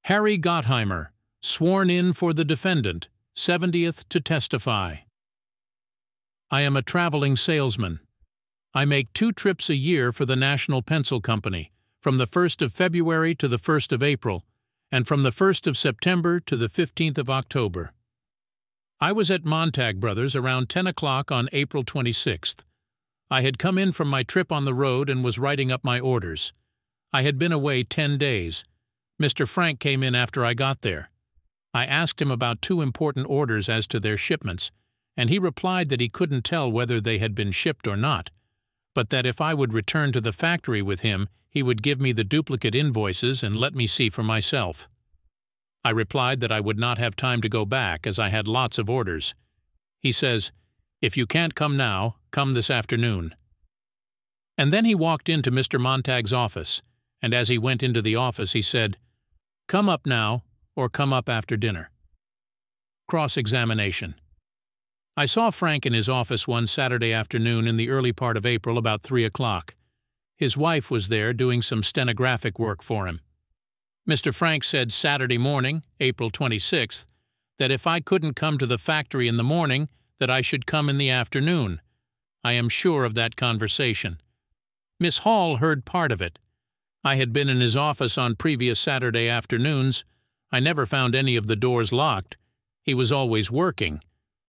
Harry Gottheimer, sworn in for the defendant, 70th to testify. I am a traveling salesman. I make 2 trips a year for the National Pencil Company, from the 1st of February to the 1st of April, and from the 1st of September to the 15th of October. I was at Montag Brothers around 10 o'clock on April 26th. I had come in from my trip on the road and was writing up my orders. I had been away 10 days. Mr. Frank came in after I got there. I asked him about 2 important orders as to their shipments, and he replied that he couldn't tell whether they had been shipped or not, but that if I would return to the factory with him, he would give me the duplicate invoices and let me see for myself. I replied that I would not have time to go back as I had lots of orders. He says, "If you can't come now, come this afternoon." And then he walked into Mr. Montag's office, and as he went into the office he said, "Come up now, or come up after dinner." Cross-examination. I saw Frank in his office one Saturday afternoon in the early part of April about 3 o'clock. His wife was there doing some stenographic work for him. Mr. Frank said Saturday morning, April 26th, that if I couldn't come to the factory in the morning, that I should come in the afternoon. I am sure of that conversation. Miss Hall heard part of it. I had been in his office on previous Saturday afternoons. I never found any of the doors locked. He was always working.